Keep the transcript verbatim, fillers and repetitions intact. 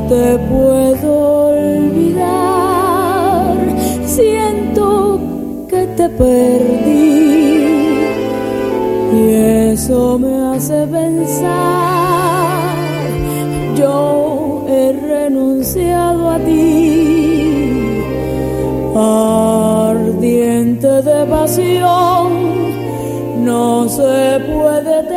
te puedo olvidar, siento que te perdí y eso me hace pensar, yo he renunciado a ti, ardiente de pasión, no se puede tener